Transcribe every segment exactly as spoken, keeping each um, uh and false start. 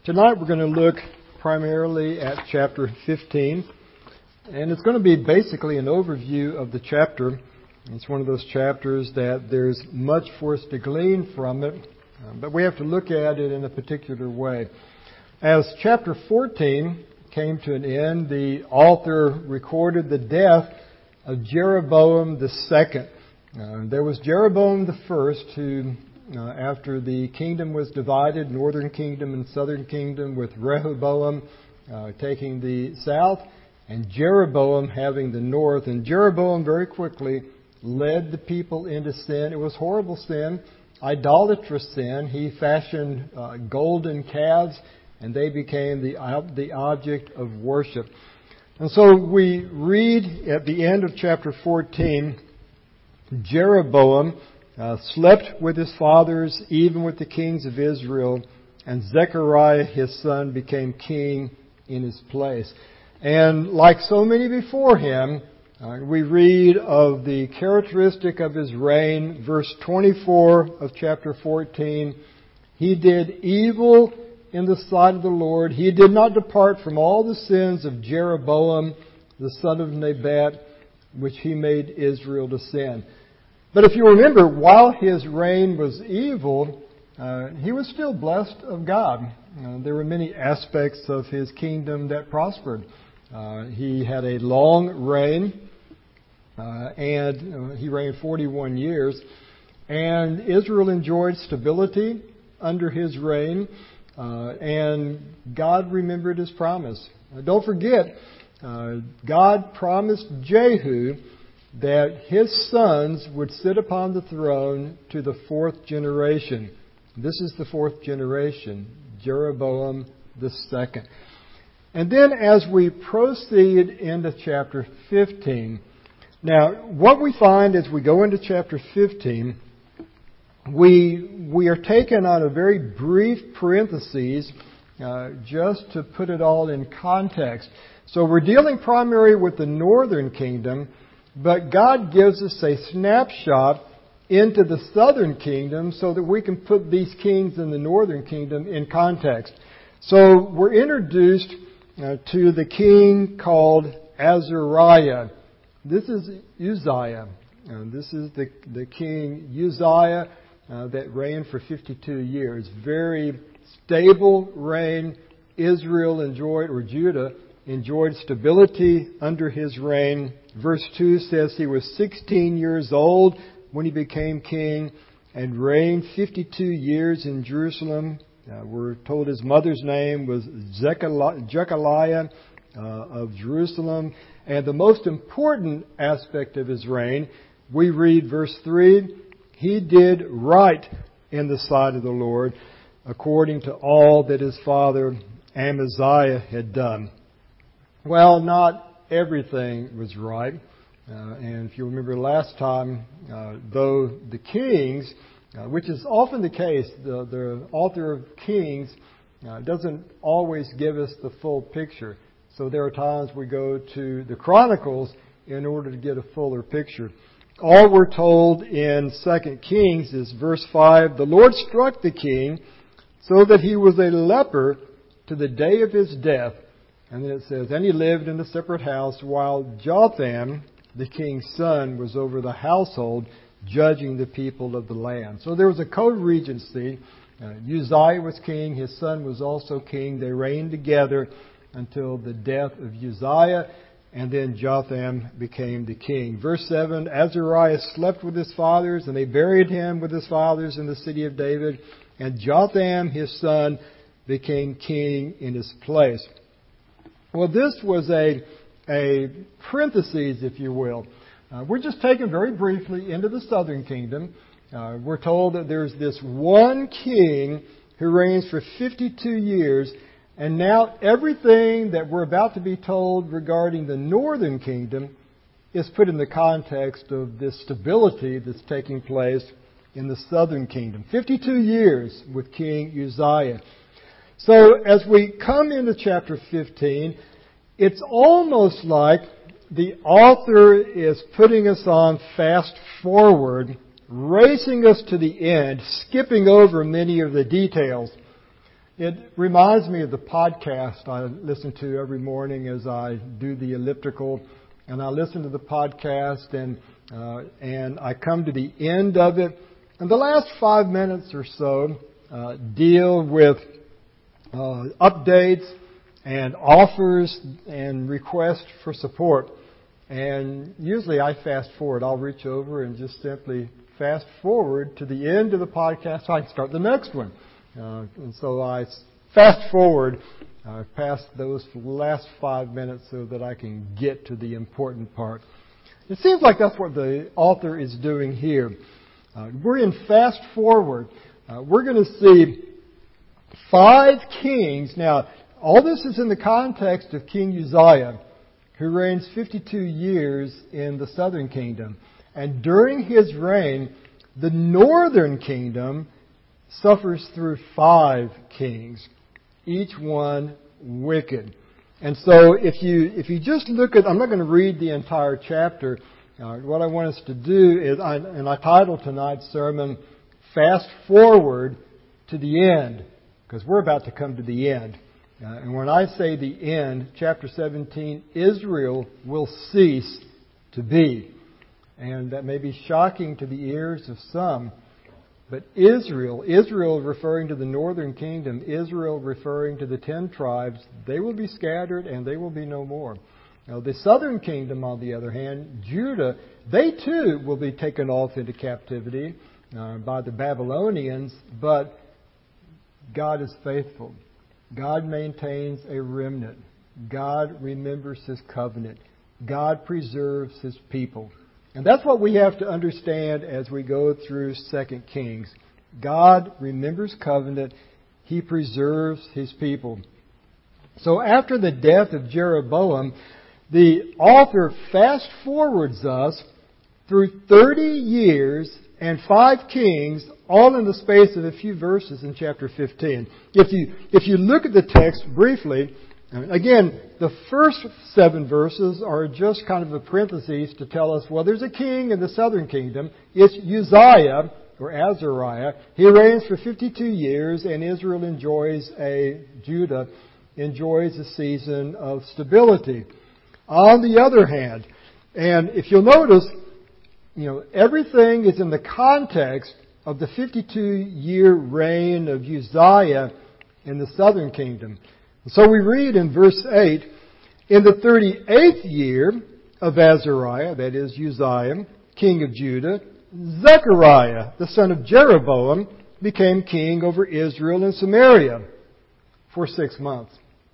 Tonight we're going to look primarily at chapter fifteen, and it's going to be basically an overview of the chapter. It's one of those chapters that there's much for us to glean from it, but we have to look at it in a particular way. As chapter fourteen came to an end, the author recorded the death of Jeroboam the second. Uh, there was Jeroboam the first who Uh, after the kingdom was divided, northern kingdom and southern kingdom, with Rehoboam uh, taking the south and Jeroboam having the north. And Jeroboam very quickly led the people into sin. It was horrible sin, idolatrous sin. He fashioned uh, golden calves, and they became the, uh, the object of worship. And so we read at the end of chapter fourteen, Jeroboam Uh, slept with his fathers, even with the kings of Israel, and Zechariah his son became king in his place. And like so many before him, uh, we read of the characteristic of his reign, verse twenty-four of chapter fourteen. He did evil in the sight of the Lord. He did not depart from all the sins of Jeroboam, the son of Nebat, which he made Israel to sin. But if you remember, while his reign was evil, uh, he was still blessed of God. Uh, there were many aspects of his kingdom that prospered. Uh, he had a long reign, uh, and uh, he reigned forty-one years. And Israel enjoyed stability under his reign, uh, and God remembered his promise. Uh, don't forget, uh, God promised Jehu that his sons would sit upon the throne to the fourth generation. This is the fourth generation, Jeroboam the second. And then as we proceed into chapter fifteen, now what we find as we go into chapter fifteen, we we are taken on a very brief parenthesis uh, just to put it all in context. So we're dealing primarily with the northern kingdom, but God gives us a snapshot into the southern kingdom so that we can put these kings in the northern kingdom in context. So we're introduced uh, to the king called Azariah. This is Uzziah. Uh, this is the, the king Uzziah uh, that reigned for fifty-two years. Very stable reign. Israel enjoyed, or Judah enjoyed stability under his reign. Verse two says he was sixteen years old when he became king and reigned fifty-two years in Jerusalem. Uh, we're told his mother's name was Jechaliah uh, of Jerusalem. And the most important aspect of his reign, we read verse three, he did right in the sight of the Lord according to all that his father Amaziah had done. Well, not everything was right. Uh, and if you remember last time, uh, though the kings, uh, which is often the case, the, the author of Kings uh, doesn't always give us the full picture. So there are times we go to the Chronicles in order to get a fuller picture. All we're told in Second Kings is verse five, the Lord struck the king so that he was a leper to the day of his death. And then it says, and he lived in a separate house while Jotham, the king's son, was over the household, judging the people of the land. So there was a co-regency. Uh, Uzziah was king. His son was also king. They reigned together until the death of Uzziah, and then Jotham became the king. Verse seven, Azariah slept with his fathers, and they buried him with his fathers in the city of David. And Jotham, his son, became king in his place. Well, this was a, a parenthesis, if you will. Uh, we're just taken very briefly into the southern kingdom. Uh, we're told that there's this one king who reigns for fifty-two years, and now everything that we're about to be told regarding the northern kingdom is put in the context of this stability that's taking place in the southern kingdom. fifty-two years with King Uzziah. So as we come into chapter fifteen, it's almost like the author is putting us on fast forward, racing us to the end, skipping over many of the details. It reminds me of the podcast I listen to every morning as I do the elliptical, and I listen to the podcast, and uh, and I come to the end of it, and the last five minutes or so uh, deal with uh, updates and offers and requests for support. And usually I fast forward. I'll reach over and just simply fast forward to the end of the podcast so I can start the next one. Uh, and so I fast forward uh, past those last five minutes so that I can get to the important part. It seems like that's what the author is doing here. Uh, we're in fast forward. Uh, we're going to see five kings. Now, all this is in the context of King Uzziah, who reigns fifty-two years in the southern kingdom. And during his reign, the northern kingdom suffers through five kings, each one wicked. And so if you if you just look at, I'm not going to read the entire chapter. Uh, what I want us to do is, I, and I titled tonight's sermon, Fast Forward to the End, because we're about to come to the end. Uh, and when I say the end, chapter seventeen, Israel will cease to be. And that may be shocking to the ears of some. But Israel, Israel referring to the northern kingdom, Israel referring to the ten tribes, they will be scattered and they will be no more. Now, the southern kingdom, on the other hand, Judah, they too will be taken off into captivity uh, by the Babylonians, but God is faithful. God maintains a remnant. God remembers His covenant. God preserves His people. And that's what we have to understand as we go through Second Kings. God remembers covenant. He preserves His people. So after the death of Jeroboam, the author fast forwards us through thirty years and five kings, all in the space of a few verses in chapter fifteen. If you if you look at the text briefly, again, the first seven verses are just kind of the parentheses to tell us, well, there's a king in the southern kingdom. It's Uzziah, or Azariah. He reigns for fifty-two years, and Israel enjoys a, Judah enjoys a season of stability. On the other hand, and if you'll notice, you know, everything is in the context of the fifty-two-year reign of Uzziah in the southern kingdom. So we read in verse eight, in the thirty-eighth year of Azariah, that is Uzziah, king of Judah, Zechariah, the son of Jeroboam, became king over Israel and Samaria for six months.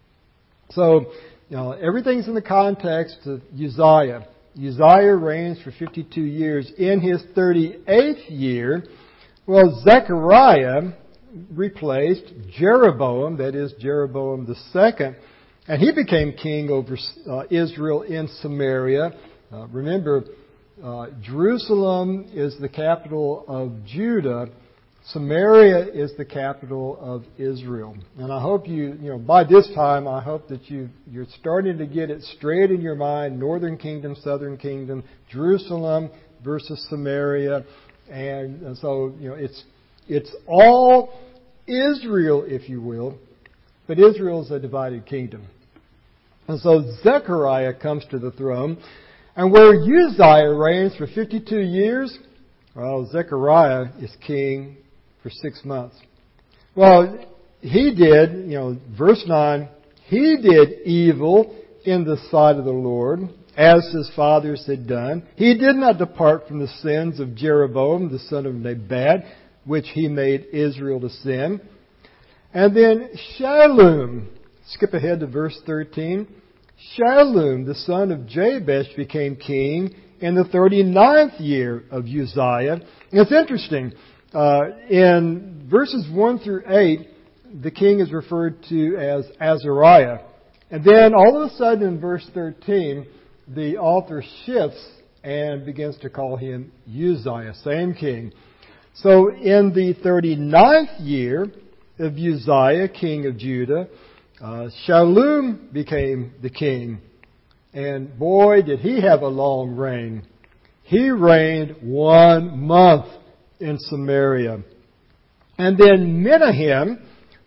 So, you know, everything's in the context of Uzziah. Uzziah reigns for fifty-two years. In his thirty-eighth year, well, Zechariah replaced Jeroboam, that is Jeroboam the second, and he became king over uh, Israel in Samaria. Uh, remember, uh, Jerusalem is the capital of Judah. Samaria is the capital of Israel. And I hope you, you know, by this time, I hope that you, you're starting to get it straight in your mind. Northern kingdom, southern kingdom, Jerusalem versus Samaria. And, and so, you know, it's, it's all Israel, if you will. But Israel is a divided kingdom. And so Zechariah comes to the throne. And where Uzziah reigns for fifty-two years, well, Zechariah is king for six months. Well, he did, you know, verse nine, he did evil in the sight of the Lord, as his fathers had done. He did not depart from the sins of Jeroboam, the son of Nebat, which he made Israel to sin. And then Shallum, skip ahead to verse thirteen, Shallum, the son of Jabesh, became king in the thirty-ninth year of Uzziah. And it's interesting. Uh, in verses one through eight, the king is referred to as Azariah. And then all of a sudden in verse thirteen, the author shifts and begins to call him Uzziah, same king. So in the thirty-ninth year of Uzziah, king of Judah, uh, Shallum became the king. And boy, did he have a long reign. He reigned one month in Samaria. And then Menahem,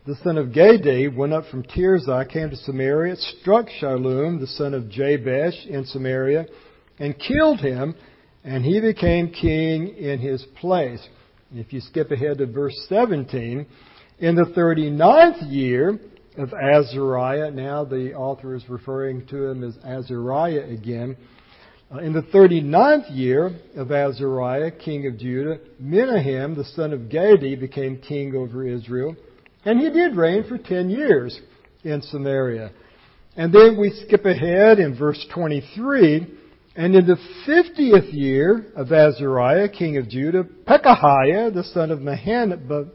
the son of Gadi, went up from Tirzah, came to Samaria, struck Shallum, the son of Jabesh, in Samaria, and killed him, and he became king in his place. If you skip ahead to verse seventeen, in the thirty-ninth year of Azariah, now the author is referring to him as Azariah again. Uh, in the thirty-ninth year of Azariah, king of Judah, Menahem, the son of Gadi, became king over Israel. And he did reign for ten years in Samaria. And then we skip ahead in verse twenty-three. And in the fiftieth year of Azariah, king of Judah, Pekahiah, the son of Mahan,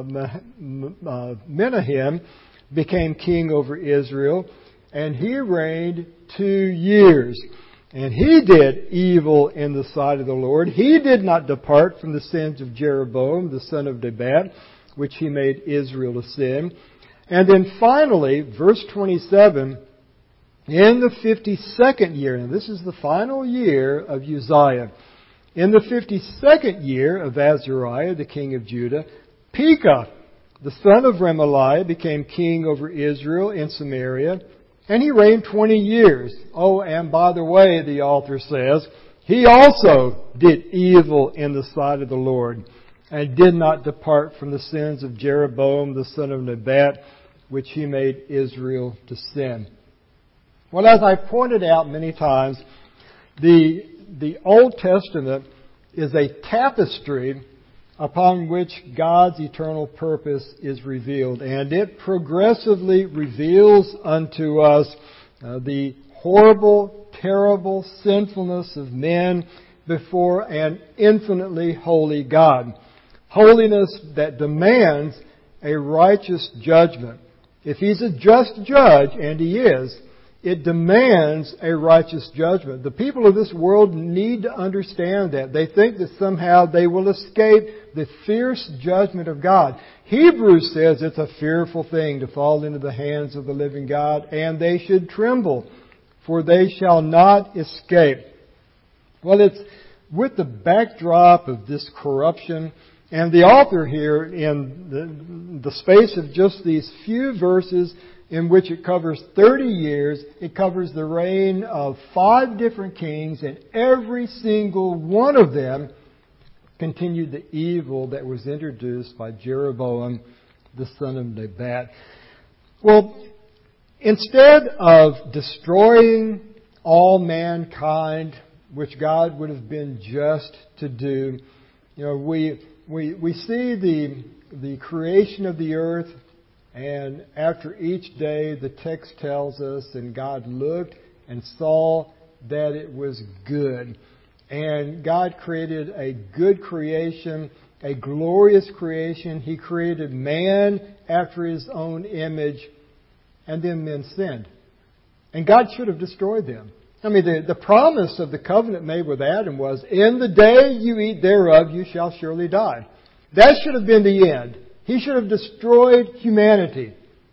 uh, uh, Menahem, became king over Israel. And he reigned two years. And he did evil in the sight of the Lord. He did not depart from the sins of Jeroboam, the son of Nebat, which he made Israel to sin. And then finally, verse twenty-seven, in the fifty-second year, and this is the final year of Uzziah, in the fifty-second year of Azariah, the king of Judah, Pekah, the son of Remaliah, became king over Israel in Samaria, and he reigned twenty years. Oh, and by the way, the author says, he also did evil in the sight of the Lord, and did not depart from the sins of Jeroboam, the son of Nebat, which he made Israel to sin. Well, as I pointed out many times, the, the Old Testament is a tapestry upon which God's eternal purpose is revealed. And it progressively reveals unto us uh, the horrible, terrible sinfulness of men before an infinitely holy God. Holiness that demands a righteous judgment. If He's a just judge, and He is, it demands a righteous judgment. The people of this world need to understand that. They think that somehow they will escape the fierce judgment of God. Hebrews says it's a fearful thing to fall into the hands of the living God, and they should tremble, for they shall not escape. Well, it's with the backdrop of this corruption, and the author here, in the, the space of just these few verses, in which it covers thirty years, it covers the reign of five different kings, and every single one of them continued the evil that was introduced by Jeroboam, the son of Nebat. Well, instead of destroying all mankind, which God would have been just to do, you know, we we we see the the creation of the earth. And after each day, the text tells us, and God looked and saw that it was good. And God created a good creation, a glorious creation. He created man after His own image, and then men sinned. And God should have destroyed them. I mean, the, the promise of the covenant made with Adam was, in the day you eat thereof, you shall surely die. That should have been the end. He should have destroyed humanity.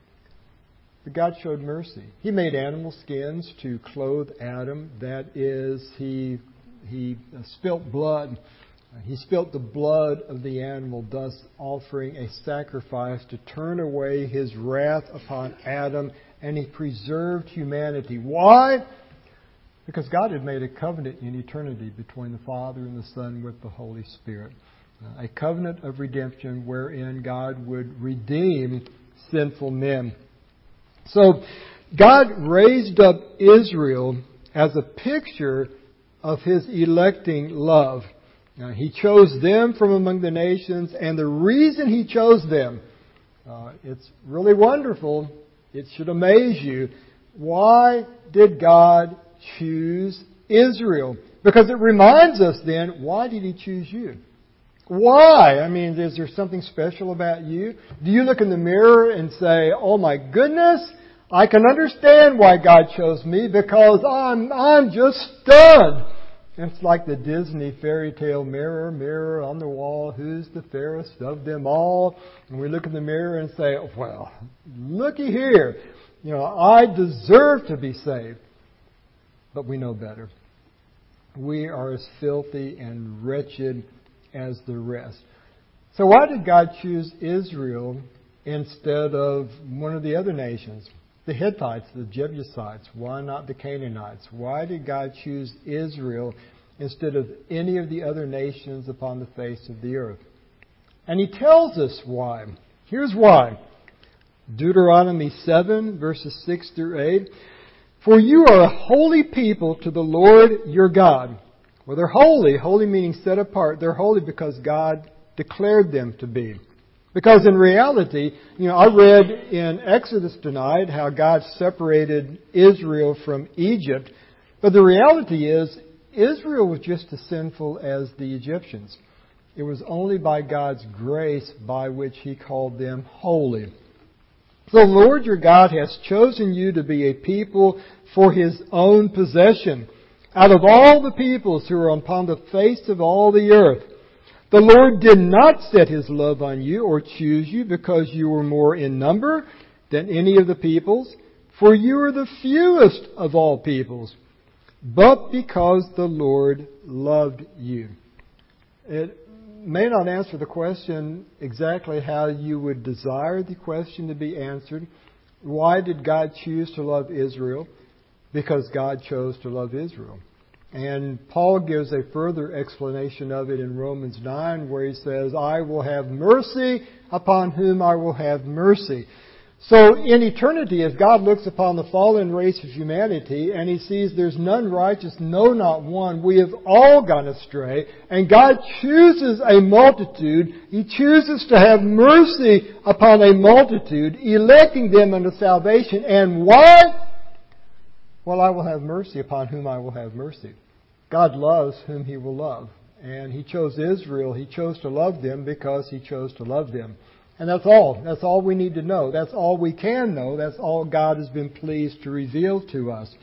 But God showed mercy. He made animal skins to clothe Adam. That is, He He spilt blood. He spilt the blood of the animal, thus offering a sacrifice to turn away His wrath upon Adam, and He preserved humanity. Why? Because God had made a covenant in eternity between the Father and the Son with the Holy Spirit. A covenant of redemption wherein God would redeem sinful men. So God raised up Israel as a picture of His electing love. Now, He chose them from among the nations, and the reason He chose them, uh, it's really wonderful. It should amaze you. Why did God choose Israel? Because it reminds us then, why did He choose you? Why? I mean, is there something special about you? Do you look in the mirror and say, oh my goodness, I can understand why God chose me because I'm, I'm just stunned. It's like the Disney fairy tale mirror, mirror on the wall, who's the fairest of them all? And we look in the mirror and say, well, looky here. You know, I deserve to be saved. But we know better. We are as filthy and wretched as the rest. So why did God choose Israel instead of one of the other nations? The Hittites, the Jebusites, why not the Canaanites? Why did God choose Israel instead of any of the other nations upon the face of the earth? And He tells us why. Here's why. Deuteronomy seven, verses six through eight. For you are a holy people to the Lord your God. Well, they're holy. Holy meaning set apart. They're holy because God declared them to be. Because in reality, you know, I read in Exodus tonight how God separated Israel from Egypt. But the reality is, Israel was just as sinful as the Egyptians. It was only by God's grace by which He called them holy. So the Lord your God has chosen you to be a people for His own possession out of all the peoples who are upon the face of all the earth. The Lord did not set His love on you or choose you because you were more in number than any of the peoples, for you are the fewest of all peoples, but because the Lord loved you. It may not answer the question exactly how you would desire the question to be answered. Why did God choose to love Israel? Because God chose to love Israel. And Paul gives a further explanation of it in Romans nine, where he says, I will have mercy upon whom I will have mercy. So in eternity, as God looks upon the fallen race of humanity and He sees there's none righteous, no, not one, we have all gone astray, and God chooses a multitude. He chooses to have mercy upon a multitude, electing them unto salvation. And why? Well, I will have mercy upon whom I will have mercy. God loves whom He will love. And He chose Israel. He chose to love them because He chose to love them. And that's all. That's all we need to know. That's all we can know. That's all God has been pleased to reveal to us.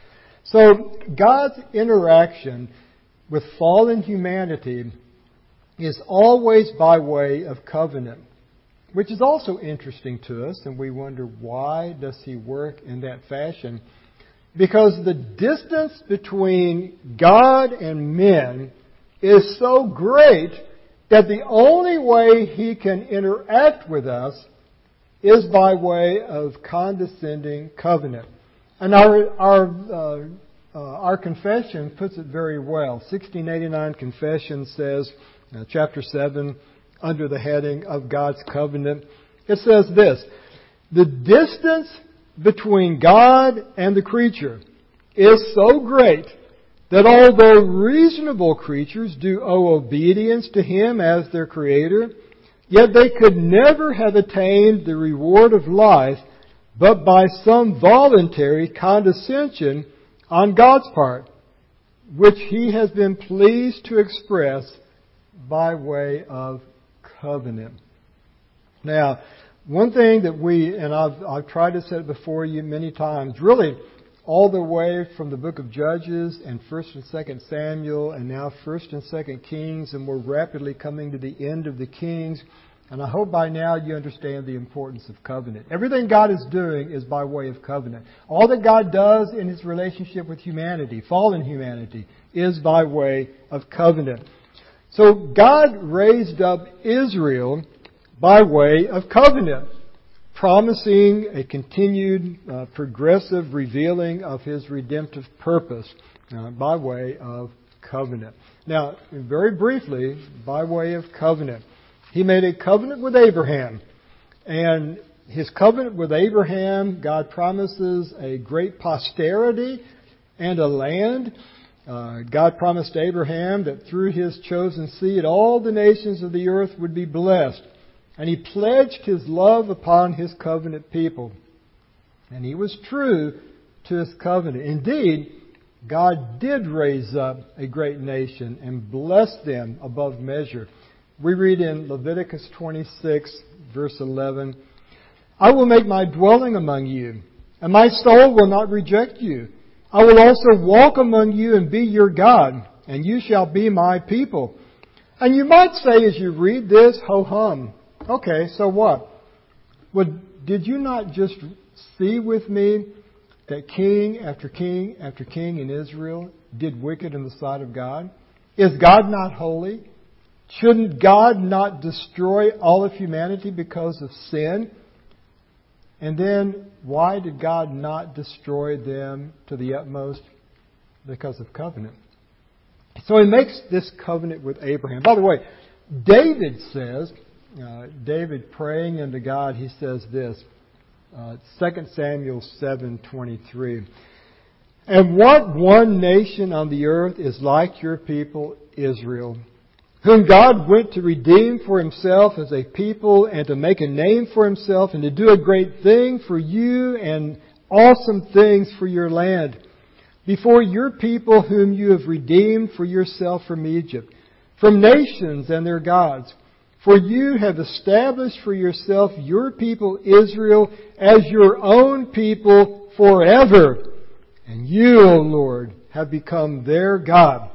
So God's interaction with fallen humanity is always by way of covenant, which is also interesting to us, and we wonder, why does He work in that fashion? Because the distance between God and men is so great that the only way He can interact with us is by way of condescending covenant. And our our uh, uh, our confession puts it very well. sixteen eighty-nine Confession says, uh, chapter seven, under the heading of God's covenant, it says this: the distance between God and the creature is so great that although reasonable creatures do owe obedience to Him as their Creator, yet they could never have attained the reward of life but by some voluntary condescension on God's part, which He has been pleased to express by way of covenant. Now, one thing that we, and I've, I've tried to say it before you many times, really all the way from the book of Judges and First and Second Samuel and now First and Second Kings, and we're rapidly coming to the end of the Kings. And I hope by now you understand the importance of covenant. Everything God is doing is by way of covenant. All that God does in His relationship with humanity, fallen humanity, is by way of covenant. So God raised up Israel by way of covenant, promising a continued uh, progressive revealing of His redemptive purpose uh, by way of covenant. Now, very briefly, by way of covenant, He made a covenant with Abraham. And His covenant with Abraham, God promises a great posterity and a land. Uh, God promised Abraham that through his chosen seed all the nations of the earth would be blessed. And He pledged His love upon His covenant people. And He was true to His covenant. Indeed, God did raise up a great nation and bless them above measure. We read in Leviticus twenty-six, verse eleven, I will make my dwelling among you, and my soul will not reject you. I will also walk among you and be your God, and you shall be my people. And you might say as you read this, ho-hum. Okay, so what? Well, did you not just see with me that king after king after king in Israel did wicked in the sight of God? Is God not holy? Shouldn't God not destroy all of humanity because of sin? And then, why did God not destroy them to the utmost? Because of covenant. So He makes this covenant with Abraham. By the way, David says, uh, David praying unto God, he says this, uh, Second Samuel seven twenty-three. And what one nation on the earth is like your people, Israel, whom God went to redeem for Himself as a people and to make a name for Himself and to do a great thing for you and awesome things for your land, before your people whom you have redeemed for yourself from Egypt, from nations and their gods. For you have established for yourself your people Israel as your own people forever. And you, O Lord, have become their God.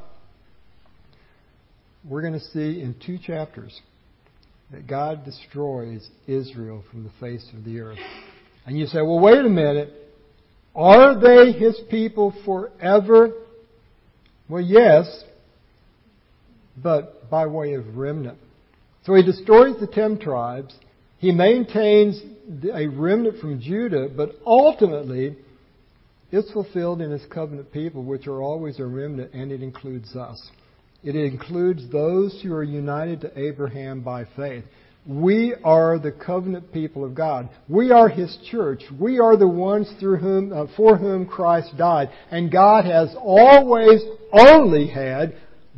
We're going to see in two chapters that God destroys Israel from the face of the earth. And you say, well, wait a minute. Are they His people forever? Well, yes, but by way of remnant. So He destroys the ten tribes. He maintains a remnant from Judah, but ultimately it's fulfilled in His covenant people, which are always a remnant, and it includes us. It includes those who are united to Abraham by faith. We are the covenant people of God. We are His church. We are the ones through whom, uh, for whom Christ died. And God has always only had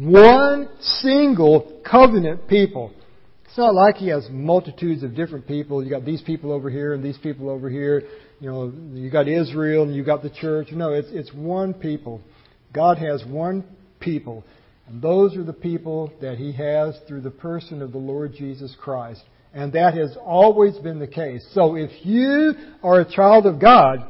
one single covenant people. It's not like He has multitudes of different people. You got these people over here and these people over here. You know, you got Israel and you got the church. No, it's it's one people. God has one people. And those are the people that He has through the person of the Lord Jesus Christ. And that has always been the case. So if you are a child of God,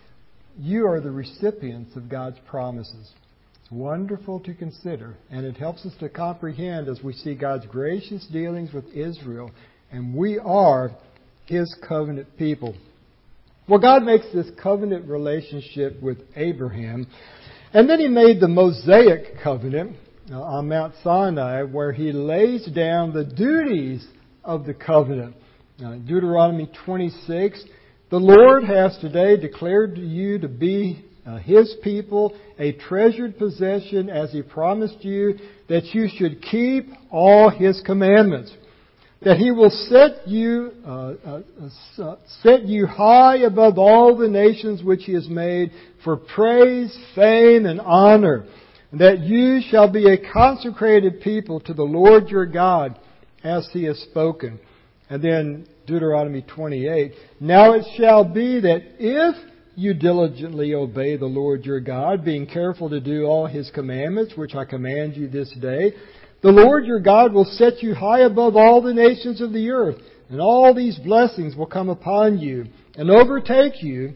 you are the recipients of God's promises. It's wonderful to consider. And it helps us to comprehend as we see God's gracious dealings with Israel. And we are His covenant people. Well, God makes this covenant relationship with Abraham. And then He made the Mosaic covenant on Mount Sinai, where He lays down the duties of the covenant. Uh, Deuteronomy twenty-six, the Lord has today declared to you to be uh, His people, a treasured possession, as He promised you, that you should keep all His commandments, that He will set you uh, uh, uh, set you high above all the nations which He has made for praise, fame, and honor, that you shall be a consecrated people to the Lord your God, as He has spoken. And then Deuteronomy twenty-eight, now it shall be that if you diligently obey the Lord your God, being careful to do all His commandments, which I command you this day, the Lord your God will set you high above all the nations of the earth, and all these blessings will come upon you and overtake you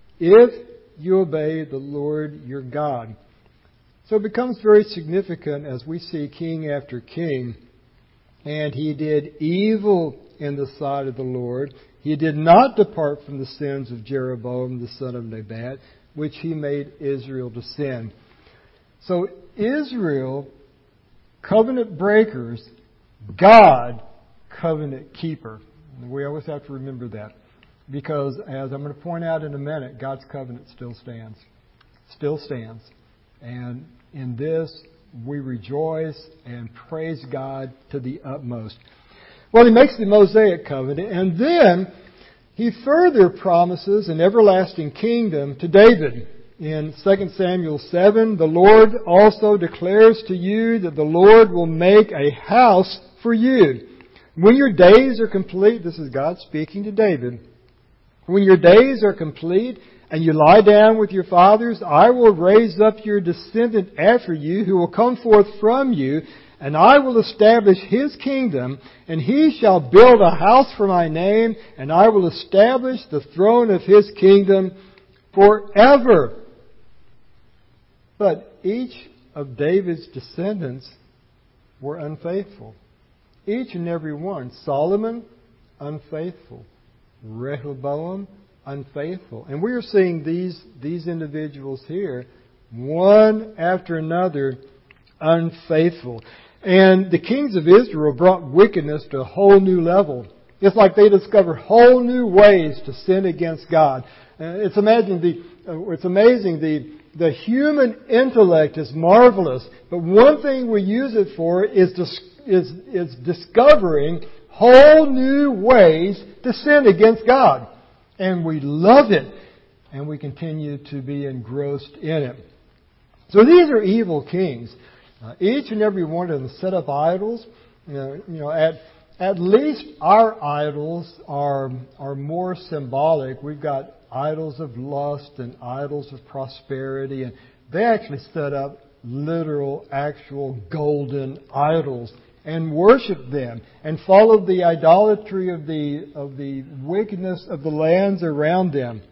if you obey the Lord your God. So it becomes very significant as we see king after king. And he did evil in the sight of the Lord. He did not depart from the sins of Jeroboam the son of Nebat, which he made Israel to sin. So Israel, covenant breakers, God, covenant keeper. And we always have to remember that. Because as I'm going to point out in a minute, God's covenant still stands. Still stands. And in this, we rejoice and praise God to the utmost. Well, He makes the Mosaic covenant, and then He further promises an everlasting kingdom to David. In Second Samuel seven, the Lord also declares to you that the Lord will make a house for you. When your days are complete, this is God speaking to David, when your days are complete, and you lie down with your fathers, I will raise up your descendant after you, who will come forth from you, and I will establish his kingdom, and he shall build a house for my name, and I will establish the throne of his kingdom forever. But each of David's descendants were unfaithful. Each and every one. Solomon, unfaithful. Rehoboam, unfaithful. And we are seeing these, these individuals here, one after another, unfaithful. And the kings of Israel brought wickedness to a whole new level. It's like they discovered whole new ways to sin against God. Uh, it's amazing the uh, it's amazing the the human intellect is marvelous, but one thing we use it for is dis- is is discovering whole new ways to sin against God, and we love it, and we continue to be engrossed in it. So these are evil kings. Uh, each and every one of them set up idols. You know, you know at At least our idols are are more symbolic. We've got idols of lust and idols of prosperity, and they actually set up literal, actual golden idols and worshiped them and followed the idolatry of the of the wickedness of the lands around them.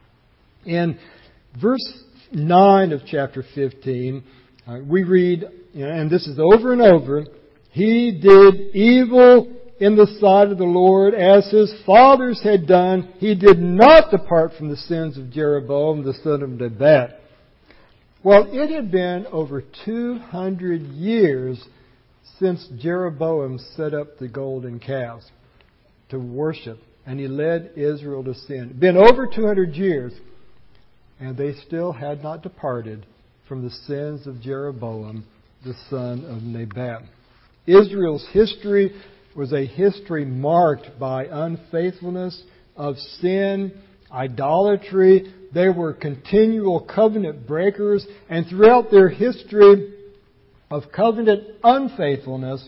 In verse nine of chapter fifteen, uh, we read, you know, and this is over and over, he did evil in the sight of the Lord, as his fathers had done. He did not depart from the sins of Jeroboam, the son of Nebat. Well, it had been over two hundred years since Jeroboam set up the golden calves to worship, and he led Israel to sin. Been over two hundred years, and they still had not departed from the sins of Jeroboam, the son of Nebat. Israel's history was a history marked by unfaithfulness, of sin, idolatry. They were continual covenant breakers, and throughout their history of covenant unfaithfulness,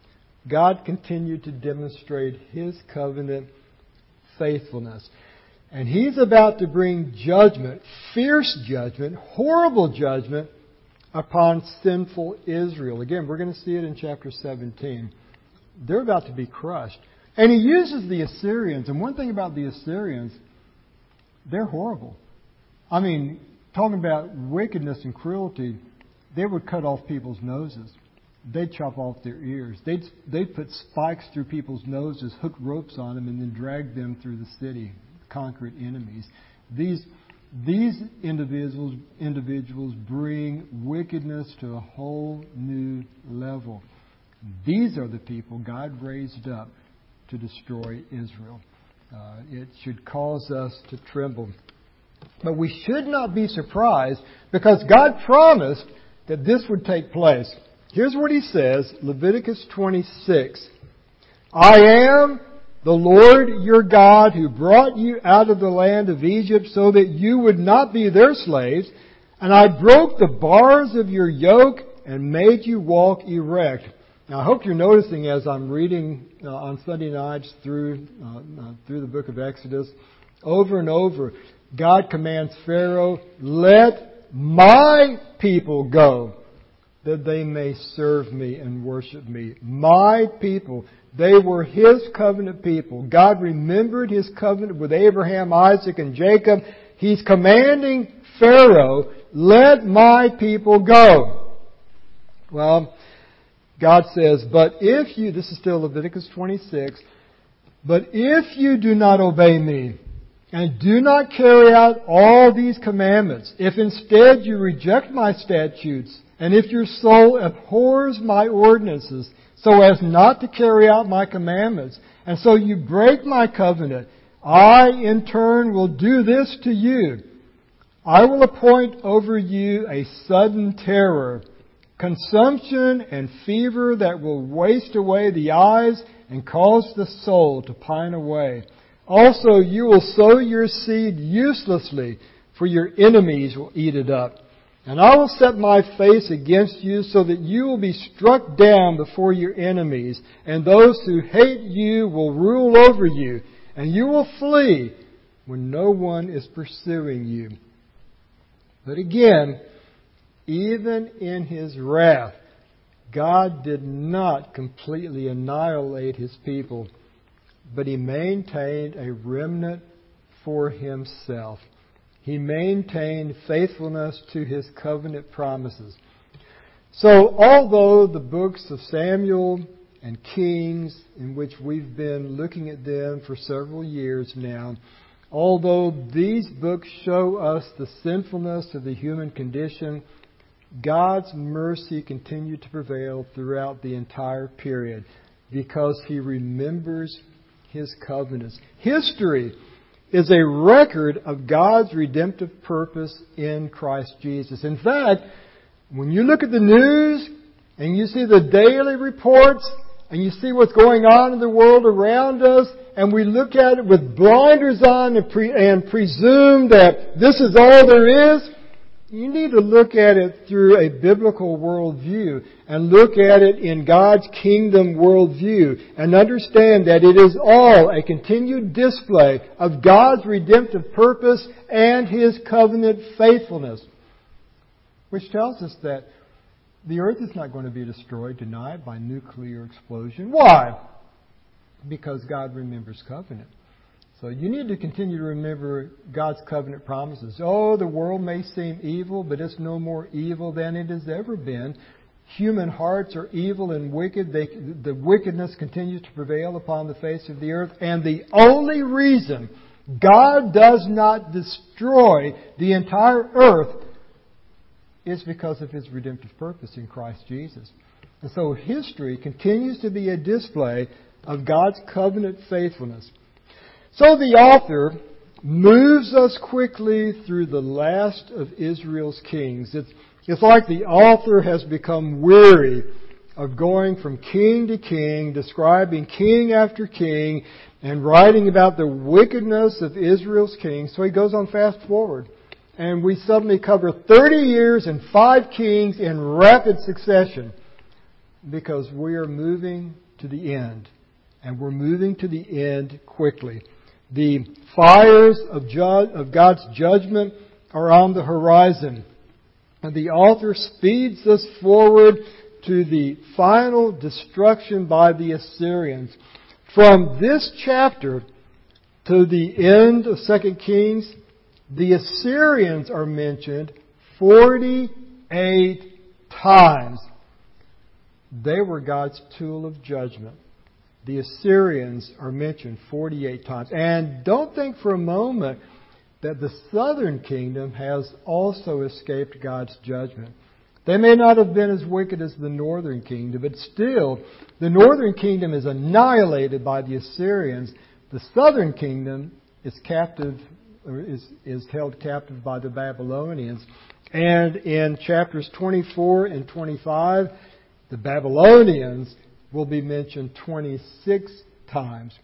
God continued to demonstrate His covenant faithfulness. And He's about to bring judgment, fierce judgment, horrible judgment upon sinful Israel. Again, we're going to see it in chapter seventeen. They're about to be crushed. And He uses the Assyrians. And one thing about the Assyrians, they're horrible. I mean, talking about wickedness and cruelty, they would cut off people's noses. They'd chop off their ears. They'd, they'd put spikes through people's noses, hook ropes on them, and then drag them through the city, conquered enemies. These, these individuals, individuals bring wickedness to a whole new level. These are the people God raised up to destroy Israel. Uh, it should cause us to tremble. But we should not be surprised, because God promised that this would take place. Here's what He says, Leviticus twenty-six. I am the Lord your God, who brought you out of the land of Egypt so that you would not be their slaves. And I broke the bars of your yoke and made you walk erect. Now, I hope you're noticing as I'm reading uh, on Sunday nights through uh, uh, through the book of Exodus, over and over, God commands Pharaoh, let my people go, that they may serve me and worship me. My people. They were His covenant people. God remembered His covenant with Abraham, Isaac, and Jacob. He's commanding Pharaoh, let my people go. Well, God says, but if you, this is still Leviticus twenty-six, but if you do not obey me and do not carry out all these commandments, if instead you reject my statutes, and if your soul abhors my ordinances so as not to carry out my commandments, and so you break my covenant, I in turn will do this to you. I will appoint over you a sudden terror, consumption and fever that will waste away the eyes and cause the soul to pine away. Also, you will sow your seed uselessly, for your enemies will eat it up. And I will set my face against you so that you will be struck down before your enemies, and those who hate you will rule over you, and you will flee when no one is pursuing you. But again, even in His wrath, God did not completely annihilate His people, but He maintained a remnant for Himself. He maintained faithfulness to His covenant promises. So, although the books of Samuel and Kings, in which we've been looking at them for several years now, although these books show us the sinfulness of the human condition, God's mercy continued to prevail throughout the entire period because He remembers His covenants. History is a record of God's redemptive purpose in Christ Jesus. In fact, when you look at the news and you see the daily reports and you see what's going on in the world around us, and we look at it with blinders on and, pre- and presume that this is all there is, you need to look at it through a biblical worldview and look at it in God's kingdom worldview and understand that it is all a continued display of God's redemptive purpose and His covenant faithfulness. Which tells us that the earth is not going to be destroyed tonight by nuclear explosion. Why? Because God remembers covenant. So you need to continue to remember God's covenant promises. Oh, the world may seem evil, but it's no more evil than it has ever been. Human hearts are evil and wicked. They, the wickedness continues to prevail upon the face of the earth. And the only reason God does not destroy the entire earth is because of His redemptive purpose in Christ Jesus. And so history continues to be a display of God's covenant faithfulness. So the author moves us quickly through the last of Israel's kings. It's, it's like the author has become weary of going from king to king, describing king after king, and writing about the wickedness of Israel's kings. So he goes on fast forward. And we suddenly cover thirty years and five kings in rapid succession because we are moving to the end. And we're moving to the end quickly. The fires of, ju- of God's judgment are on the horizon. And the author speeds us forward to the final destruction by the Assyrians. From this chapter to the end of Second Kings, the Assyrians are mentioned forty-eight times. They were God's tool of judgment. The Assyrians are mentioned forty-eight times. And don't think for a moment that the southern kingdom has also escaped God's judgment. They may not have been as wicked as the northern kingdom, but still, the northern kingdom is annihilated by the Assyrians. The southern kingdom is captive, or is, is held captive by the Babylonians. And in chapters twenty-four and twenty-five, the Babylonians will be mentioned twenty-six times.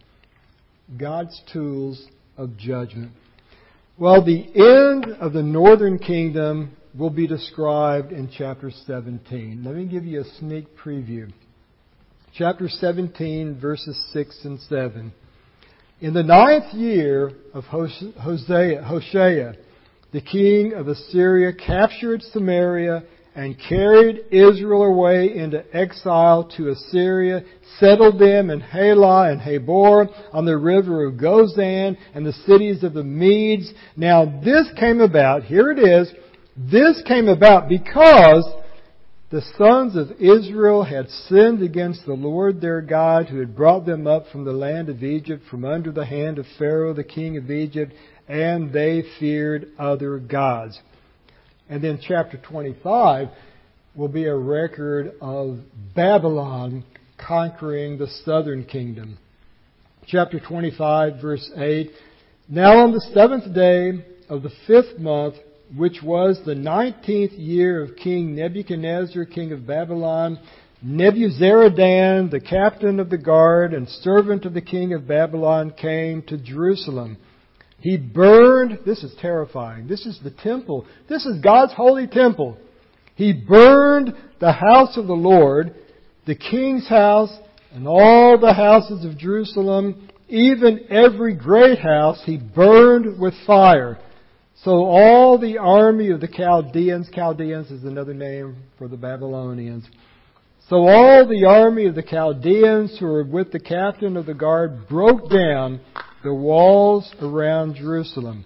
God's tools of judgment. Well, the end of the northern kingdom will be described in chapter seventeen. Let me give you a sneak preview. Chapter seventeen, verses six and seven. In the ninth year of Hosea, Hoshea, the king of Assyria captured Samaria and carried Israel away into exile to Assyria, settled them in Halah and Habor on the river of Gozan and the cities of the Medes. Now this came about, here it is, this came about because the sons of Israel had sinned against the Lord their God, who had brought them up from the land of Egypt, from under the hand of Pharaoh, the king of Egypt, and they feared other gods. And then chapter twenty-five will be a record of Babylon conquering the southern kingdom. Chapter twenty-five, verse eight. Now on the seventh day of the fifth month, which was the nineteenth year of King Nebuchadnezzar, king of Babylon, Nebuzaradan, the captain of the guard and servant of the king of Babylon, came to Jerusalem. He burned, this is terrifying, this is the temple, this is God's holy temple. He burned the house of the Lord, the king's house, and all the houses of Jerusalem, even every great house he burned with fire. So all the army of the Chaldeans, Chaldeans is another name for the Babylonians. So all the army of the Chaldeans who were with the captain of the guard broke down the walls around Jerusalem.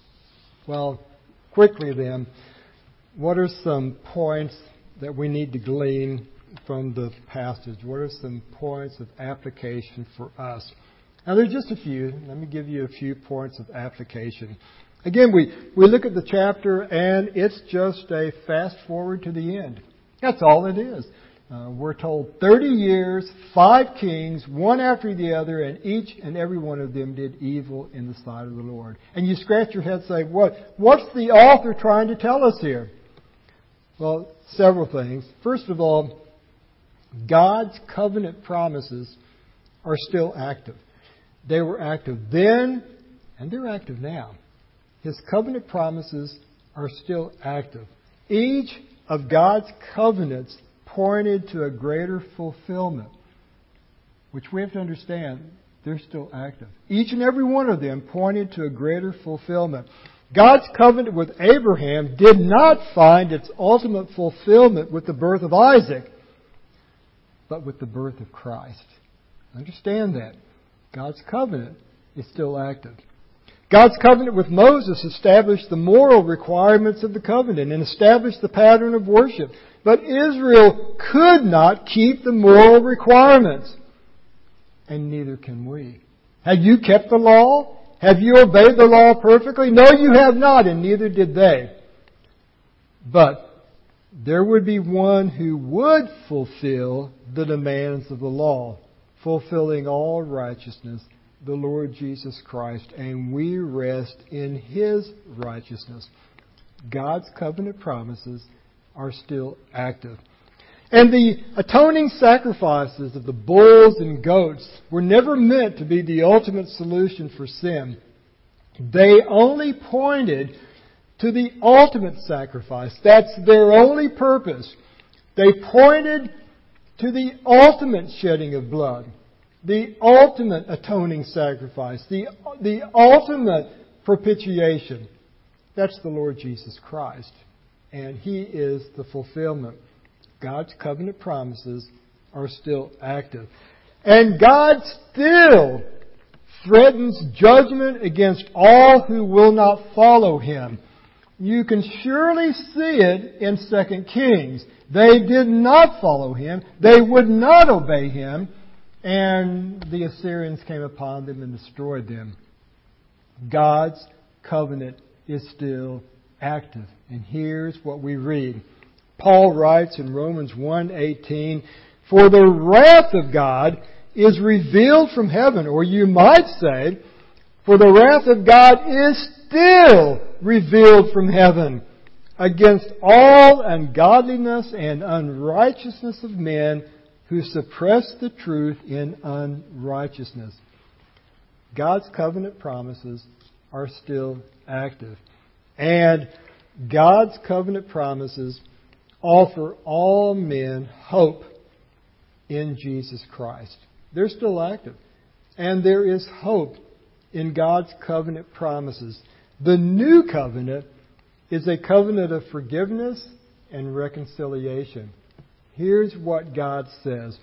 Well, quickly then, what are some points that we need to glean from the passage? What are some points of application for us? Now, there's just a few. Let me give you a few points of application. Again, we, we look at the chapter, and it's just a fast forward to the end. That's all it is. Uh, we're told thirty years, five kings, one after the other, and each and every one of them did evil in the sight of the Lord. And you scratch your head and say, what, what's the author trying to tell us here? Well, several things. First of all, God's covenant promises are still active. They were active then, and they're active now. His covenant promises are still active. Each of God's covenants pointed to a greater fulfillment, which we have to understand, they're still active. Each and every one of them pointed to a greater fulfillment. God's covenant with Abraham did not find its ultimate fulfillment with the birth of Isaac, but with the birth of Christ. Understand that. God's covenant is still active. God's covenant with Moses established the moral requirements of the covenant and established the pattern of worship. But Israel could not keep the moral requirements. And neither can we. Have you kept the law? Have you obeyed the law perfectly? No, you have not, and neither did they. But there would be one who would fulfill the demands of the law, fulfilling all righteousness, the Lord Jesus Christ, and we rest in His righteousness. God's covenant promises are still active. And the atoning sacrifices of the bulls and goats were never meant to be the ultimate solution for sin. They only pointed to the ultimate sacrifice. That's their only purpose. They pointed to the ultimate shedding of blood, the ultimate atoning sacrifice, the, the ultimate propitiation. That's the Lord Jesus Christ. And He is the fulfillment. God's covenant promises are still active. And God still threatens judgment against all who will not follow Him. You can surely see it in Second Kings. They did not follow Him. They would not obey Him. And the Assyrians came upon them and destroyed them. God's covenant is still active. And here's what we read. Paul writes in Romans one eighteen, "For the wrath of God is revealed from heaven," or you might say, "For the wrath of God is still revealed from heaven against all ungodliness and unrighteousness of men who suppress the truth in unrighteousness." God's covenant promises are still active. And God's covenant promises offer all men hope in Jesus Christ. They're still active. And there is hope in God's covenant promises. The new covenant is a covenant of forgiveness and reconciliation. Here's what God says.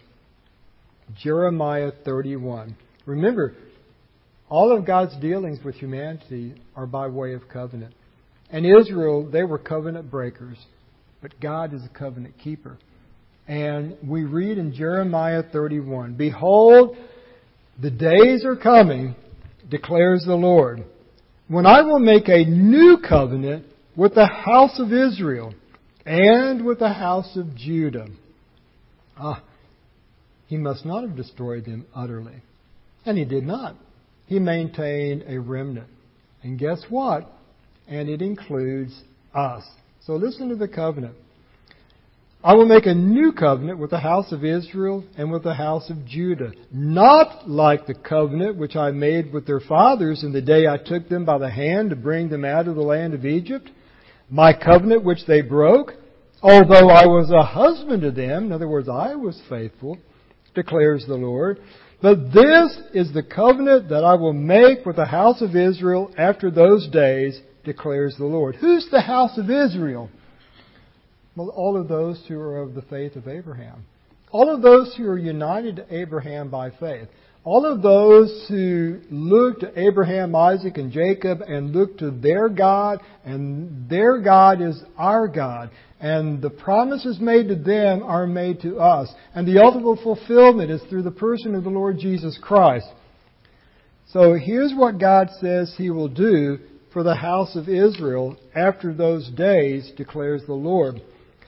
Jeremiah thirty-one. Remember, all of God's dealings with humanity are by way of covenant. And Israel, they were covenant breakers. But God is a covenant keeper. And we read in Jeremiah thirty-one, "Behold, the days are coming, declares the Lord, when I will make a new covenant with the house of Israel and with the house of Judah." Ah, He must not have destroyed them utterly. And He did not. He maintained a remnant. And guess what? And it includes us. So listen to the covenant. "I will make a new covenant with the house of Israel and with the house of Judah, not like the covenant which I made with their fathers in the day I took them by the hand to bring them out of the land of Egypt, my covenant which they broke, although I was a husband to them," in other words, I was faithful, declares the Lord. "But this is the covenant that I will make with the house of Israel after those days, declares the Lord." Who's the house of Israel? Well, all of those who are of the faith of Abraham. All of those who are united to Abraham by faith. All of those who look to Abraham, Isaac, and Jacob and look to their God, and their God is our God. And the promises made to them are made to us. And the ultimate fulfillment is through the person of the Lord Jesus Christ. So here's what God says He will do for the house of Israel after those days, declares the Lord.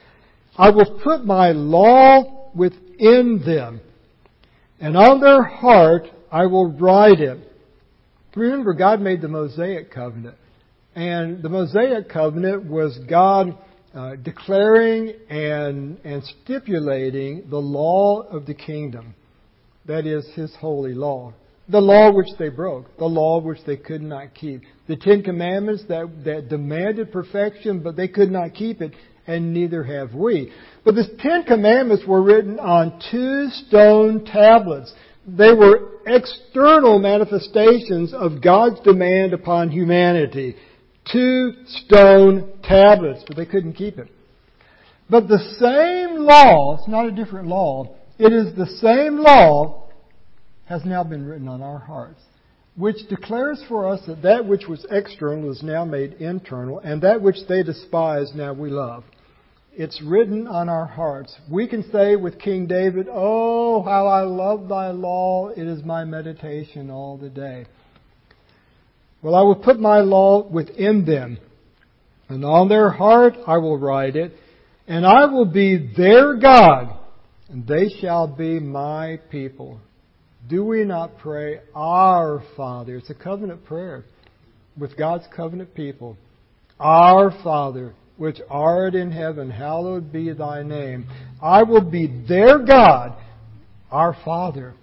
I will put my law within them, and on their heart I will write it. Remember, God made the Mosaic covenant. And the Mosaic covenant was God uh, declaring and, and stipulating the law of the kingdom. That is, His holy law. The law which they broke. The law which they could not keep. The Ten Commandments that, that demanded perfection, but they could not keep it, and neither have we. But the Ten Commandments were written on two stone tablets. They were external manifestations of God's demand upon humanity. Two stone tablets, but they couldn't keep it. But the same law, it's not a different law, it is the same law, has now been written on our hearts, which declares for us that that which was external is now made internal, and that which they despised now we love. It's written on our hearts. We can say with King David, "Oh, how I love thy law. It is my meditation all the day." Well, I will put my law within them, and on their heart I will write it, and I will be their God, and they shall be my people. Do we not pray, Our Father? It's a covenant prayer with God's covenant people. Our Father, which art in heaven, hallowed be thy name. I will be their God, our Father,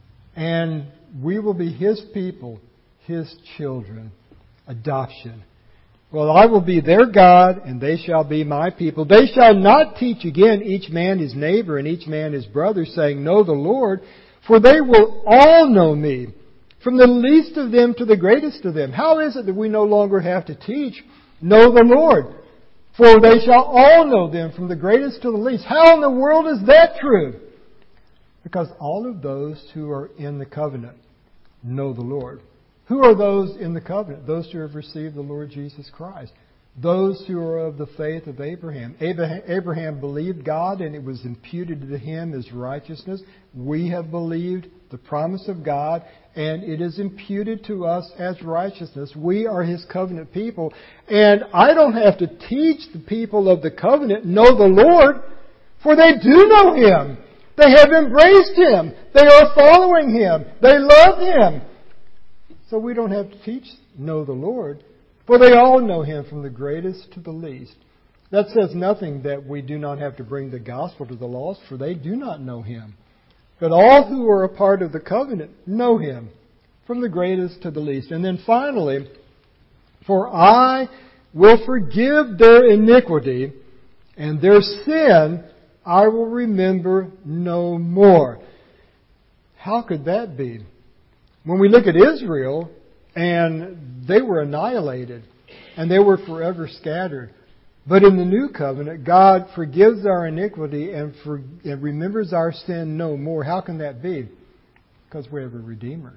and we will be His people, His children. Adoption. Well, I will be their God, and they shall be my people. They shall not teach again each man his neighbor and each man his brother, saying, Know the Lord, for they will all know me, from the least of them to the greatest of them. How is it that we no longer have to teach, Know the Lord? For they shall all know them, from the greatest to the least. How in the world is that true? Because all of those who are in the covenant know the Lord. Who are those in the covenant? Those who have received the Lord Jesus Christ. Those who are of the faith of Abraham. Abraham believed God, and it was imputed to him as righteousness. We have believed the promise of God, and it is imputed to us as righteousness. We are His covenant people. And I don't have to teach the people of the covenant, know the Lord, for they do know Him. They have embraced Him. They are following Him. They love Him. So we don't have to teach, know the Lord, for they all know Him from the greatest to the least. That says nothing that we do not have to bring the gospel to the lost, for they do not know Him. But all who are a part of the covenant know Him, from the greatest to the least. And then finally, for I will forgive their iniquity, and their sin I will remember no more. How could that be? When we look at Israel, and they were annihilated, and they were forever scattered. But in the new covenant, God forgives our iniquity and, for, and remembers our sin no more. How can that be? Because we have a Redeemer.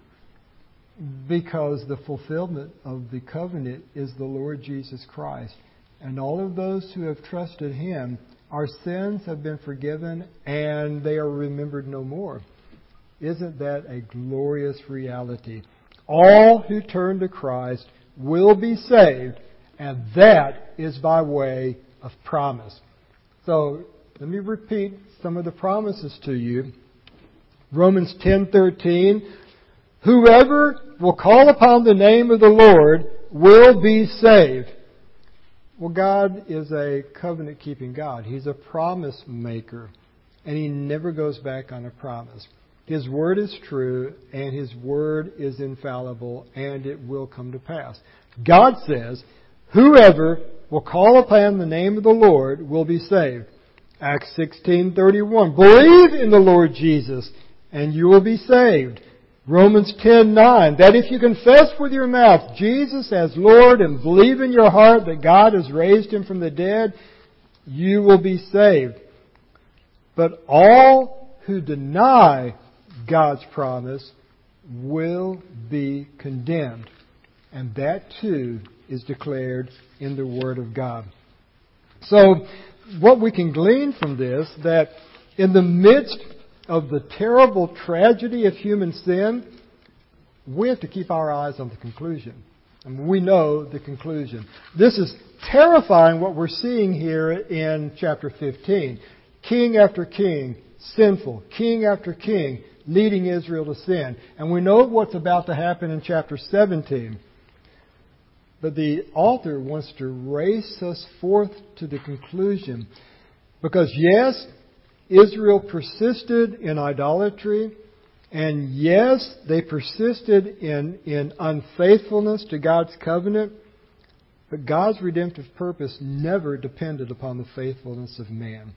Because the fulfillment of the covenant is the Lord Jesus Christ. And all of those who have trusted Him, our sins have been forgiven and they are remembered no more. Isn't that a glorious reality? All who turn to Christ will be saved, and that is by way of promise. So, let me repeat some of the promises to you. Romans ten thirteen, whoever will call upon the name of the Lord will be saved. Well, God is a covenant-keeping God. He's a promise maker, and He never goes back on a promise. His Word is true, and His Word is infallible, and it will come to pass. God says, whoever will call upon the name of the Lord will be saved. Acts sixteen thirty-one, believe in the Lord Jesus, and you will be saved. Romans ten nine, that if you confess with your mouth Jesus as Lord and believe in your heart that God has raised Him from the dead, you will be saved. But all who deny God's promise will be condemned. And that too is declared in the Word of God. So, what we can glean from this, that in the midst of the terrible tragedy of human sin, we have to keep our eyes on the conclusion. And we know the conclusion. This is terrifying what we're seeing here in chapter fifteen. King after king, sinful. King after king, leading Israel to sin. And we know what's about to happen in chapter seventeen. But the author wants to race us forth to the conclusion. Because yes, Israel persisted in idolatry. And yes, they persisted in, in unfaithfulness to God's covenant. But God's redemptive purpose never depended upon the faithfulness of man.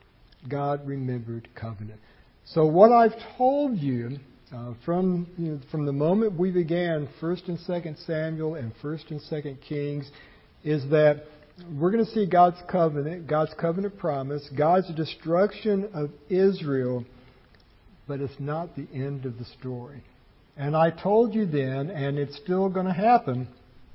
God remembered covenant. So what I've told you uh, from you know, from the moment we began First and Second Samuel and First and Second Kings is that we're going to see God's covenant, God's covenant promise, God's destruction of Israel, but it's not the end of the story. And I told you then, and it's still going to happen,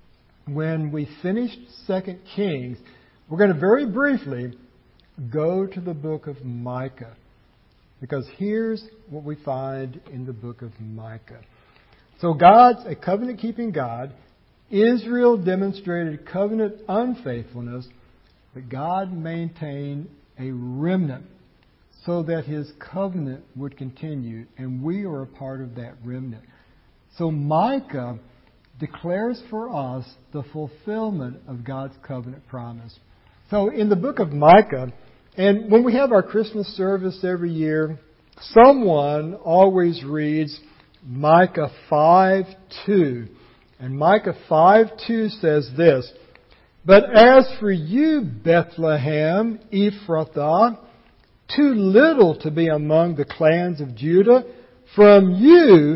when we finish Second Kings, we're going to very briefly go to the book of Micah. Because here's what we find in the book of Micah. So God's a covenant-keeping God. Israel demonstrated covenant unfaithfulness, but God maintained a remnant so that His covenant would continue, and we are a part of that remnant. So Micah declares for us the fulfillment of God's covenant promise. So in the book of Micah, and when we have our Christmas service every year, someone always reads Micah five two. And Micah five two says this, "But as for you, Bethlehem, Ephrathah, too little to be among the clans of Judah, from you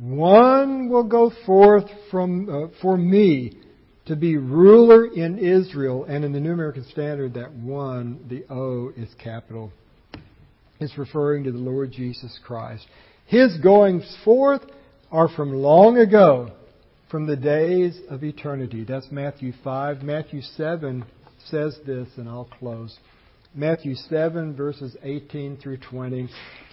one will go forth from uh, for me to be ruler in Israel." And in the New American Standard, that one, the O, is capital. It's referring to the Lord Jesus Christ. His goings forth are from long ago, from the days of eternity. That's Matthew five. Matthew seven says this, and I'll close. Matthew seven, verses eighteen through twenty.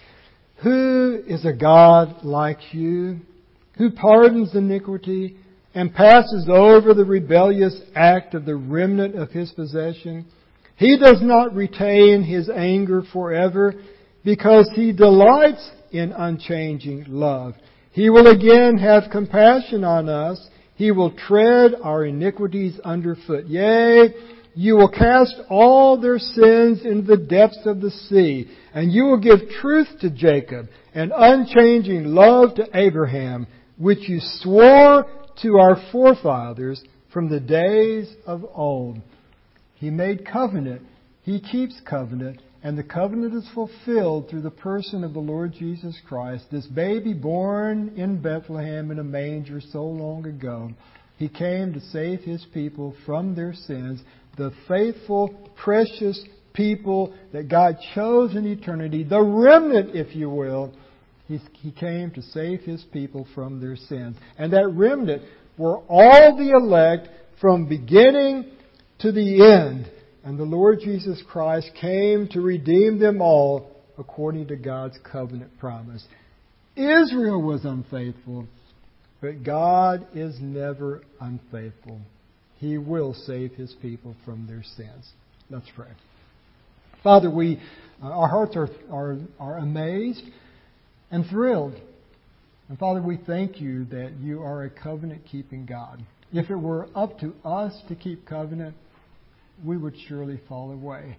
"Who is a God like you, who pardons iniquity and passes over the rebellious act of the remnant of His possession? He does not retain His anger forever, because He delights in unchanging love. He will again have compassion on us. He will tread our iniquities underfoot. Yea, you will cast all their sins into the depths of the sea, and you will give truth to Jacob and unchanging love to Abraham, which you swore to our forefathers from the days of old." He made covenant. He keeps covenant. And the covenant is fulfilled through the person of the Lord Jesus Christ, this baby born in Bethlehem in a manger so long ago. He came to save His people from their sins, the faithful, precious people that God chose in eternity, the remnant, if you will. He, he came to save His people from their sins. And that remnant were all the elect from beginning to the end. And the Lord Jesus Christ came to redeem them all according to God's covenant promise. Israel was unfaithful, but God is never unfaithful. He will save His people from their sins. Let's pray. Father, we, uh, our hearts are, are, are amazed and thrilled. And Father, we thank You that You are a covenant-keeping God. If it were up to us to keep covenant, we would surely fall away.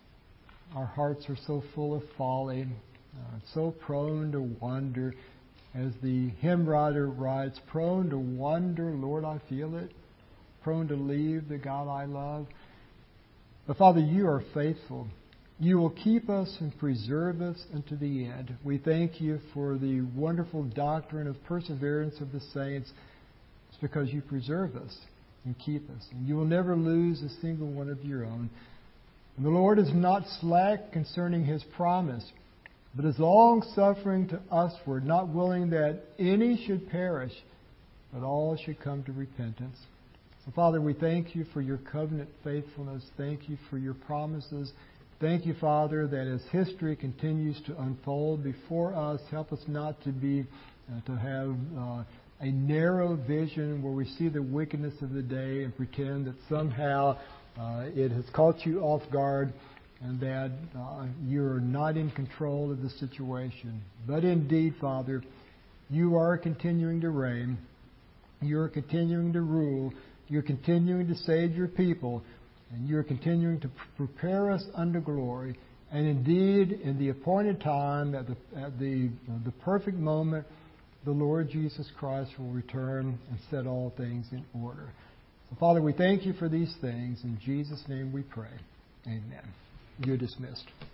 Our hearts are so full of folly, uh, so prone to wander. As the hymn writer writes, prone to wander, Lord, I feel it. Prone to leave the God I love. But Father, You are faithful. You will keep us and preserve us unto the end. We thank You for the wonderful doctrine of perseverance of the saints. It's because You preserve us and keep us. And You will never lose a single one of Your own. And the Lord is not slack concerning His promise, but is long-suffering to usward, not willing that any should perish, but all should come to repentance. So, Father, we thank You for Your covenant faithfulness. Thank You for Your promises. Thank You, Father, that as history continues to unfold before us, help us not to be, uh, to have uh, a narrow vision where we see the wickedness of the day and pretend that somehow uh, it has caught you off guard and that uh, you're not in control of the situation. But indeed, Father, you are continuing to reign. You're continuing to rule. You're continuing to save your people. And you're continuing to prepare us unto glory. And indeed, in the appointed time, at the, at the, uh, the perfect moment, the Lord Jesus Christ will return and set all things in order. So, Father, we thank you for these things. In Jesus' name we pray. Amen. You're dismissed.